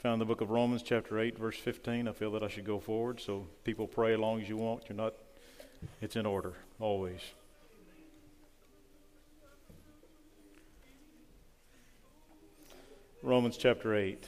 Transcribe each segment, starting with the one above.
Found the book of Romans, chapter 8, verse 15. I feel that I should go forward, so people pray as long as you want. You're not, it's in order, always. Romans chapter 8.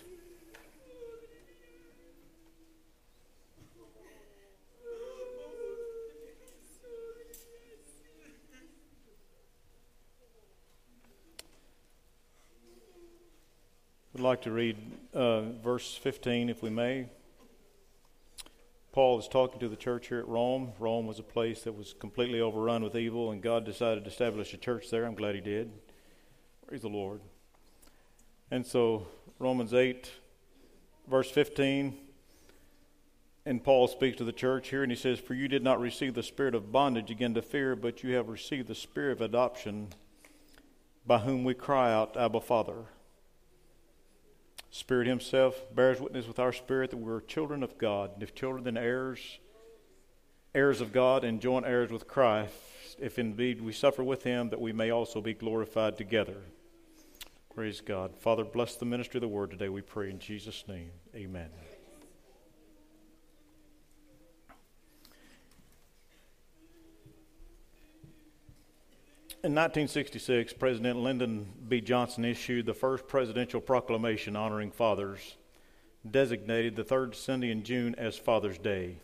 I'd like to read verse 15, if we may. Paul is talking to the church here at Rome. Rome was a place that was completely overrun with evil, and God decided to establish a church there. I'm glad he did. Praise the Lord. And so, Romans 8, verse 15, and Paul speaks to the church here, and he says, "For you did not receive the spirit of bondage again to fear, but you have received the spirit of adoption, by whom we cry out, Abba, Father." Spirit himself bears witness with our spirit that we're children of God. And if children, then heirs, heirs of God, and joint heirs with Christ, if indeed we suffer with him, that we may also be glorified together. Praise God. Father, bless the ministry of the word today, we pray in Jesus' name. Amen. In 1966, President Lyndon B. Johnson issued the first presidential proclamation honoring fathers, designated the third Sunday in June as Father's Day.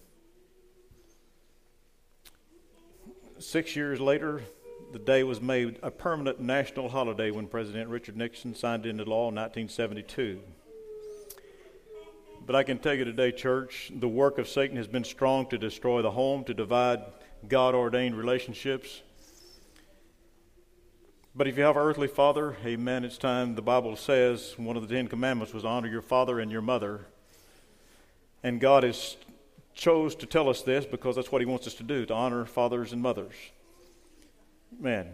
6 years later, the day was made a permanent national holiday when President Richard Nixon signed it into law in 1972. But I can tell you today, church, the work of Satan has been strong to destroy the home, to divide God-ordained relationships. But if you have an earthly father, amen, it's time. The Bible says one of the 10 Commandments was honor your father and your mother. And God has chose to tell us this because that's what he wants us to do, to honor fathers and mothers. Amen.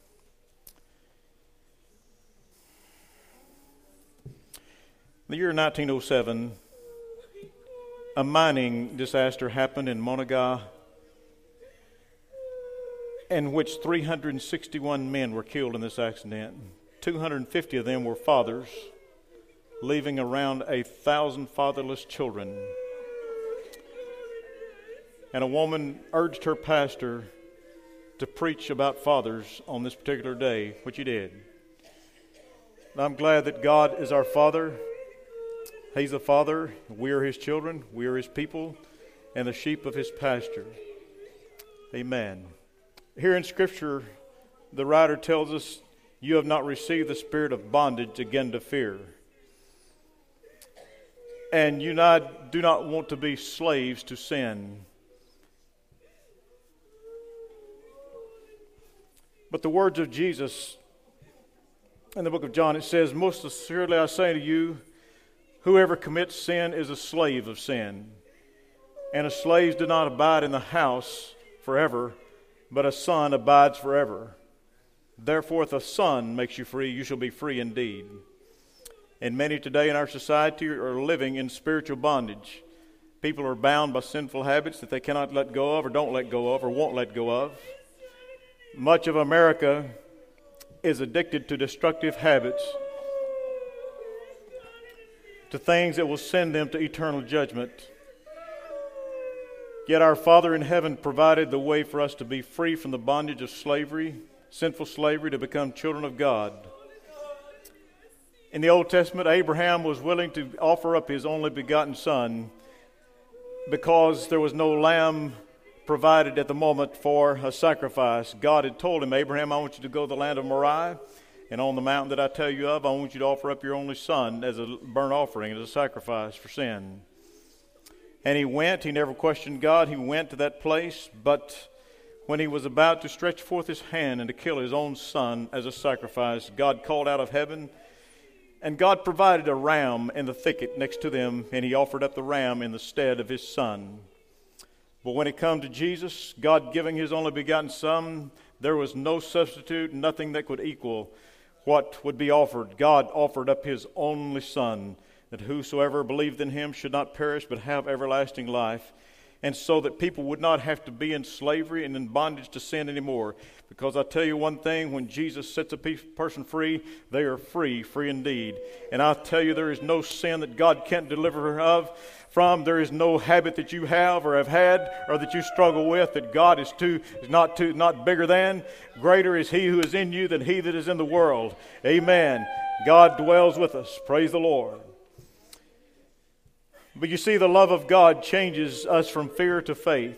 In the year 1907, a mining disaster happened in Monaga, in which 361 men were killed in this accident. 250 of them were fathers, leaving around 1,000 fatherless children. And a woman urged her pastor to preach about fathers on this particular day, which he did. And I'm glad that God is our Father. He's a father. We are his children. We are his people and the sheep of his pasture. Amen. Here in Scripture, the writer tells us, you have not received the spirit of bondage again to fear. And you do not want to be slaves to sin. But the words of Jesus in the book of John, it says, "Most assuredly I say to you, whoever commits sin is a slave of sin. And a slave does not abide in the house forever, but a son abides forever. Therefore, if the Son makes you free, you shall be free indeed." And many today in our society are living in spiritual bondage. People are bound by sinful habits that they cannot let go of, or don't let go of, or won't let go of. Much of America is addicted to destructive habits, to things that will send them to eternal judgment. Yet our Father in heaven provided the way for us to be free from the bondage of slavery, sinful slavery, to become children of God. In the Old Testament, Abraham was willing to offer up his only begotten son because there was no lamb provided at the moment for a sacrifice. God had told him, "Abraham, I want you to go to the land of Moriah, and on the mountain that I tell you of, I want you to offer up your only son as a burnt offering, as a sacrifice for sin." And he went. He never questioned God. He went to that place. But when he was about to stretch forth his hand and to kill his own son as a sacrifice, God called out of heaven, and God provided a ram in the thicket next to them, and he offered up the ram in the stead of his son. But when it come to Jesus, God giving his only begotten son, there was no substitute, nothing that could equal what would be offered. God offered up his only son, that whosoever believed in him should not perish but have everlasting life. and so that people would not have to be in slavery and in bondage to sin anymore. Because I tell you one thing, when Jesus sets a person free, they are free, free indeed. And I tell you, there is no sin that God can't deliver from. There is no habit that you have or have had or that you struggle with that God is not bigger than. Greater is He who is in you than he that is in the world. Amen. God dwells with us. Praise the Lord. But you see, the love of God changes us from fear to faith.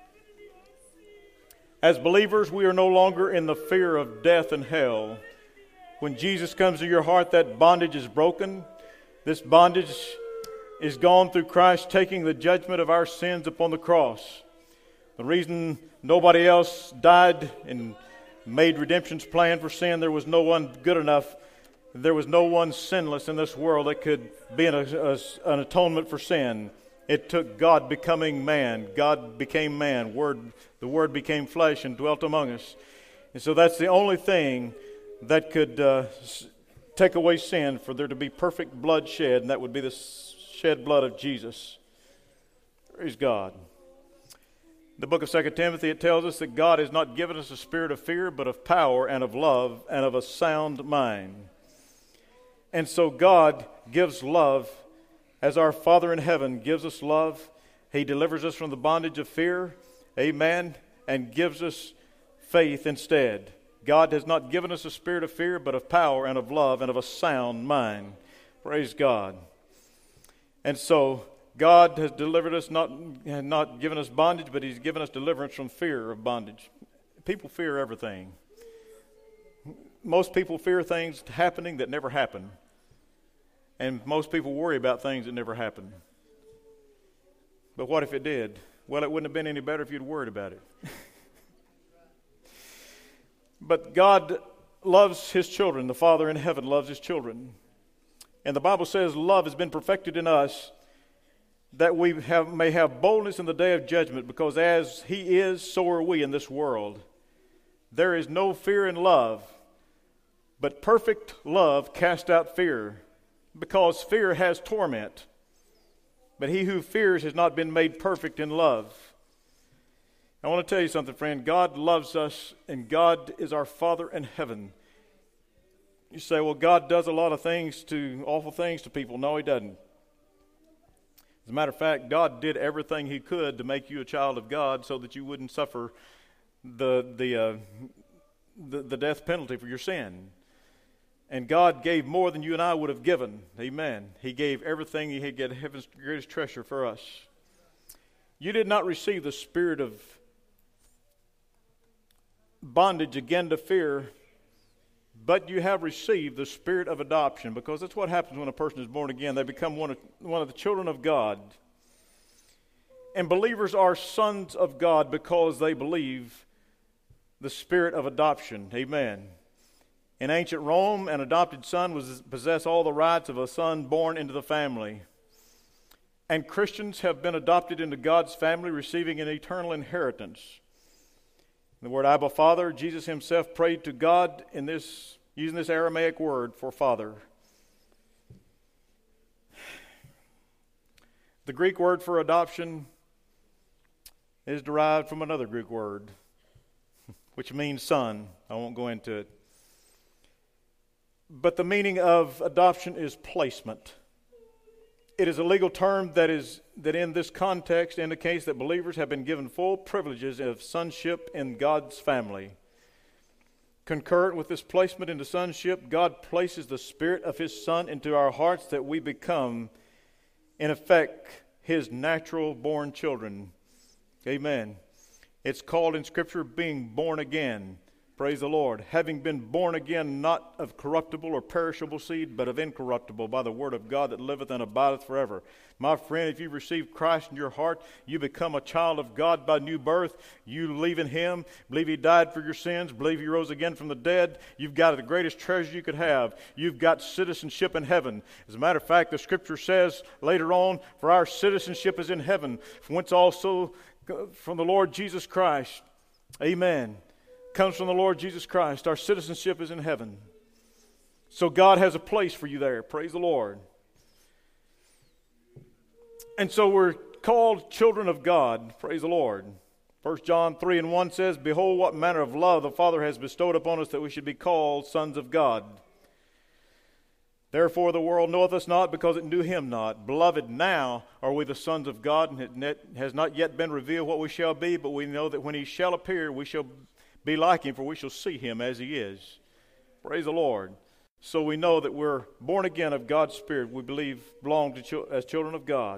As believers, we are no longer in the fear of death and hell. When Jesus comes to your heart, that bondage is broken. This bondage is gone through Christ taking the judgment of our sins upon the cross. The reason nobody else died and made redemption's plan for sin, there was no one good enough. There was no one sinless in this world that could be an atonement for sin. It took God becoming man. God became man. The Word became flesh and dwelt among us. And so that's the only thing that could take away sin, for there to be perfect blood shed, and that would be the shed blood of Jesus. Praise God. The book of 2 Timothy, it tells us that God has not given us a spirit of fear, but of power and of love and of a sound mind. And so God gives love as our Father in heaven gives us love. He delivers us from the bondage of fear, amen, and gives us faith instead. God has not given us a spirit of fear, but of power and of love and of a sound mind. Praise God. And so God has delivered us, not given us bondage, but He's given us deliverance from fear of bondage. People fear everything. Most people fear things happening that never happen. And most people worry about things that never happen. But what if it did? Well, it wouldn't have been any better if you'd worried about it. But God loves His children. The Father in heaven loves His children. And the Bible says love has been perfected in us, that we may have boldness in the day of judgment, because as He is, so are we in this world. There is no fear in love, but perfect love casts out fear, because fear has torment. But he who fears has not been made perfect in love. I want to tell you something, friend. God loves us, and God is our Father in heaven. You say, well, God does a lot of awful things to people. No, He doesn't. As a matter of fact, God did everything He could to make you a child of God so that you wouldn't suffer the death penalty for your sin. And God gave more than you and I would have given. Amen. He gave everything. He had heaven's greatest treasure for us. You did not receive the spirit of bondage again to fear, but you have received the spirit of adoption, because that's what happens when a person is born again. They become one of the children of God. And believers are sons of God because they believe the spirit of adoption. Amen. In ancient Rome, an adopted son possessed all the rights of a son born into the family. And Christians have been adopted into God's family, receiving an eternal inheritance. The word Abba, Father, Jesus Himself prayed to God using this Aramaic word for Father. The Greek word for adoption is derived from another Greek word, which means son. I won't go into it. But the meaning of adoption is placement. It is a legal term that in this context indicates that believers have been given full privileges of sonship in God's family. Concurrent with this placement into sonship, God places the Spirit of His Son into our hearts, that we become, in effect, His natural born children. Amen. It's called in Scripture being born again. Praise the Lord. Having been born again, not of corruptible or perishable seed, but of incorruptible, by the word of God that liveth and abideth forever. My friend, if you receive Christ in your heart, you become a child of God by new birth. You believe in Him, believe He died for your sins, believe He rose again from the dead. You've got the greatest treasure you could have. You've got citizenship in heaven. As a matter of fact, the Scripture says later on, for our citizenship is in heaven, from whence also from the Lord Jesus Christ. Amen. Comes from the Lord Jesus Christ. Our citizenship is in heaven. So God has a place for you there. Praise the Lord. And so we're called children of God. Praise the Lord. 1 John 3:1 says, Behold, what manner of love the Father has bestowed upon us, that we should be called sons of God. Therefore the world knoweth us not, because it knew him not. Beloved, now are we the sons of God, and it has not yet been revealed what we shall be, but we know that when he shall appear, we shall be like him, for we shall see him as he is. Praise the Lord. So we know that we're born again of God's Spirit. We believe belong to as children of God.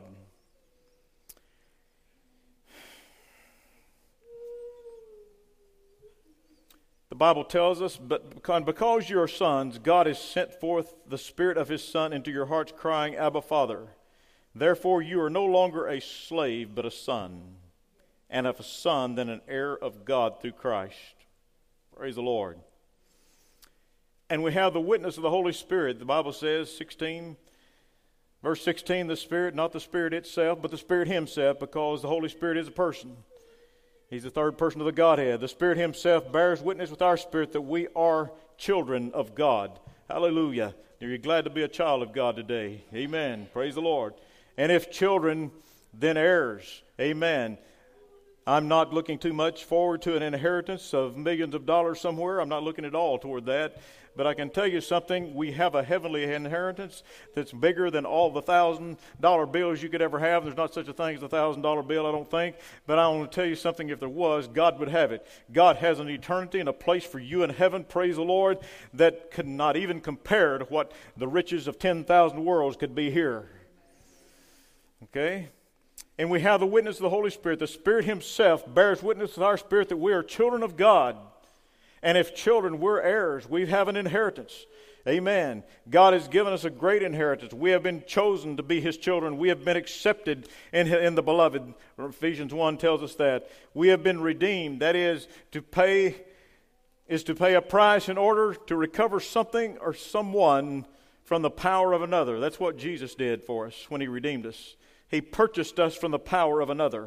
The Bible tells us, but because you are sons, God has sent forth the Spirit of his Son into your hearts, crying, Abba, Father. Therefore you are no longer a slave, but a son. And if a son, then an heir of God through Christ. Praise the Lord. And we have the witness of the Holy Spirit. The Bible says, verse 16, the Spirit, not the Spirit itself, but the Spirit himself, because the Holy Spirit is a person. He's the third person of the Godhead. The Spirit himself bears witness with our spirit that we are children of God. Hallelujah. Are you glad to be a child of God today? Amen. Praise the Lord. And if children, then heirs. Amen. I'm not looking too much forward to an inheritance of millions of dollars somewhere. I'm not looking at all toward that. But I can tell you something. We have a heavenly inheritance that's bigger than all the $1,000 bills you could ever have. There's not such a thing as a $1,000 bill, I don't think. But I want to tell you something. If there was, God would have it. God has an eternity and a place for you in heaven, praise the Lord, that could not even compare to what the riches of 10,000 worlds could be here. Okay? And we have the witness of the Holy Spirit. The Spirit himself bears witness with our spirit that we are children of God. And if children, we're heirs. We have an inheritance. Amen. God has given us a great inheritance. We have been chosen to be his children. We have been accepted in the beloved. Ephesians 1 tells us that. We have been redeemed. That is to pay a price in order to recover something or someone from the power of another. That's what Jesus did for us when he redeemed us. He purchased us from the power of another.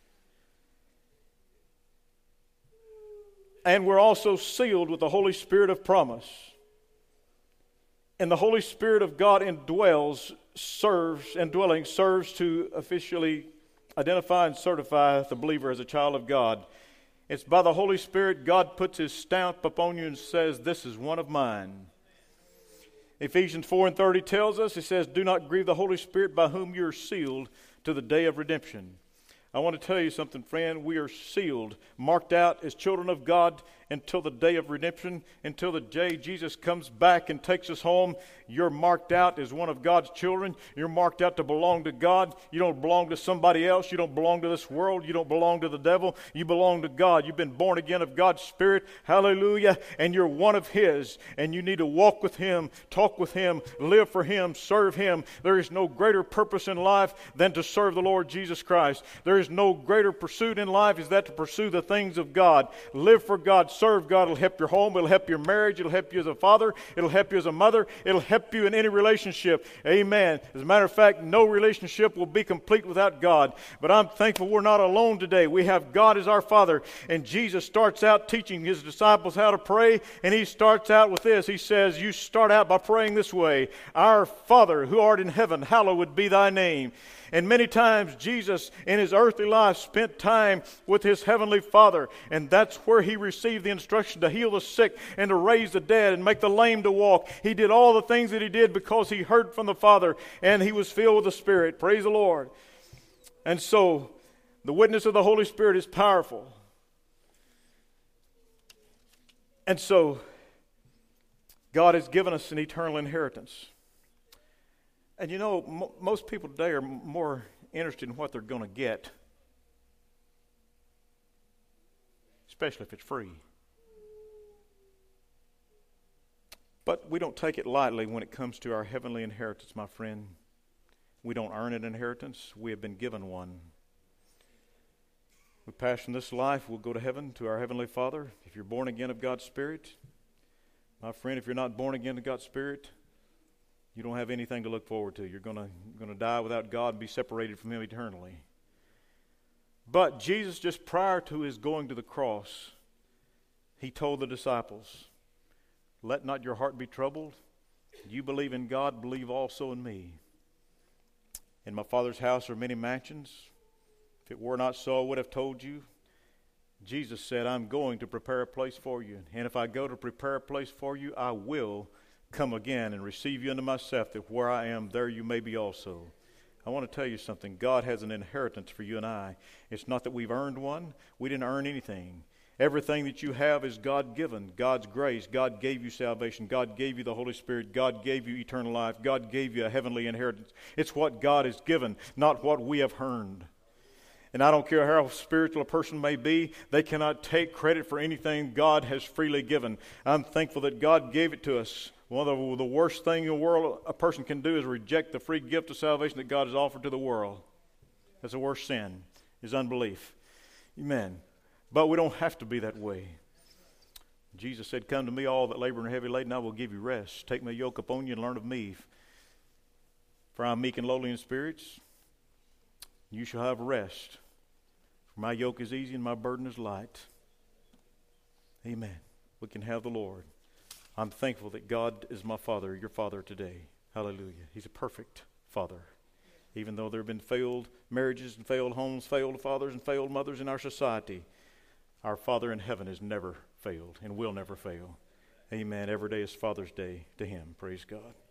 And we're also sealed with the Holy Spirit of promise. And the Holy Spirit of God serves to officially identify and certify the believer as a child of God. It's by the Holy Spirit God puts his stamp upon you and says, this is one of mine. Ephesians 4:30 tells us, it says, do not grieve the Holy Spirit by whom you are sealed to the day of redemption. I want to tell you something, friend. We are sealed, marked out as children of God until the day of redemption, until the day Jesus comes back and takes us home. You're marked out as one of God's children. You're marked out to belong to God. You don't belong to somebody else. You don't belong to this world. You don't belong to the devil. You belong to God. You've been born again of God's Spirit. Hallelujah. And you're one of his. And you need to walk with him, talk with him, live for him, serve him. There is no greater purpose in life than to serve the Lord Jesus Christ. There is no greater pursuit in life is that to pursue the things of God. Live for God, serve God. It'll help your home. It'll help your marriage. It'll help you as a father. It'll help you as a mother. It'll help you in any relationship. Amen. As a matter of fact, no relationship will be complete without God. But I'm thankful we're not alone today. We have God as our Father. And Jesus starts out teaching his disciples how to pray. And he starts out with this. He says, you start out by praying this way. Our Father who art in heaven, hallowed be thy name. And many times Jesus in his earthly life spent time with his heavenly Father. And that's where he received the instruction to heal the sick and to raise the dead and make the lame to walk. He did all the things that he did because he heard from the Father and he was filled with the Spirit. Praise the Lord. And so the witness of the Holy Spirit is powerful. And so God has given us an eternal inheritance. And you know, most people today are more interested in what they're going to get, especially if it's free. But we don't take it lightly when it comes to our heavenly inheritance, my friend. We don't earn an inheritance. We have been given one. We pass from this life, we'll go to heaven, to our heavenly Father. If you're born again of God's Spirit, my friend, if you're not born again of God's Spirit, you don't have anything to look forward to. You're going to die without God and be separated from him eternally. But Jesus, just prior to his going to the cross, he told the disciples, let not your heart be troubled. You believe in God, believe also in me. In my Father's house are many mansions. If it were not so, I would have told you. Jesus said, I'm going to prepare a place for you. And if I go to prepare a place for you, I will come again and receive you unto myself, that where I am, there you may be also. I want to tell you something. God has an inheritance for you and I. It's not that we've earned one. We didn't earn anything. Everything that you have is God-given, God's grace. God gave you salvation. God gave you the Holy Spirit. God gave you eternal life. God gave you a heavenly inheritance. It's what God has given, not what we have earned. And I don't care how spiritual a person may be, they cannot take credit for anything God has freely given. I'm thankful that God gave it to us. One of the worst thing in the world a person can do is reject the free gift of salvation that God has offered to the world. That's the worst sin, is unbelief. Amen. But we don't have to be that way. Jesus said, come to me, all that labor and are heavy laden, I will give you rest. Take my yoke upon you and learn of me. For I am meek and lowly in spirits. You shall have rest. For my yoke is easy and my burden is light. Amen. We can have the Lord. I'm thankful that God is my Father, your Father today. Hallelujah. He's a perfect Father. Even though there have been failed marriages and failed homes, failed fathers and failed mothers in our society, our Father in heaven has never failed and will never fail. Amen. Every day is Father's Day to Him. Praise God.